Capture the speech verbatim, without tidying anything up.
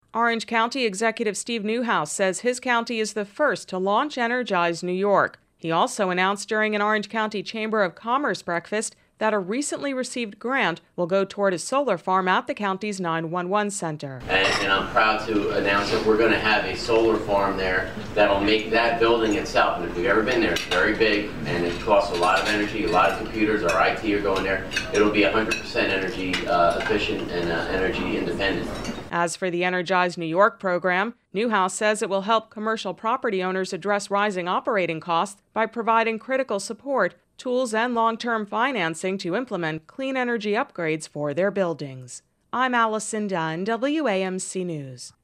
Orange County Executive Steve Newhouse says his county is the first to launch Energize New York. He also announced during an Orange County Chamber of Commerce breakfast that a recently received grant will go toward a solar farm at the county's nine one one center. And, and I'm proud to announce that we're going to have a solar farm there that'll make that building itself, and if you've ever been there, it's very big and it costs a lot of energy, a lot of computers, our I T are going there. It'll be one hundred percent energy uh, efficient and uh, energy independent. As for the Energize New York program, Newhouse says it will help commercial property owners address rising operating costs by providing critical support, tools, and long-term financing to implement clean energy upgrades for their buildings. I'm Allison Dunn, W A M C News.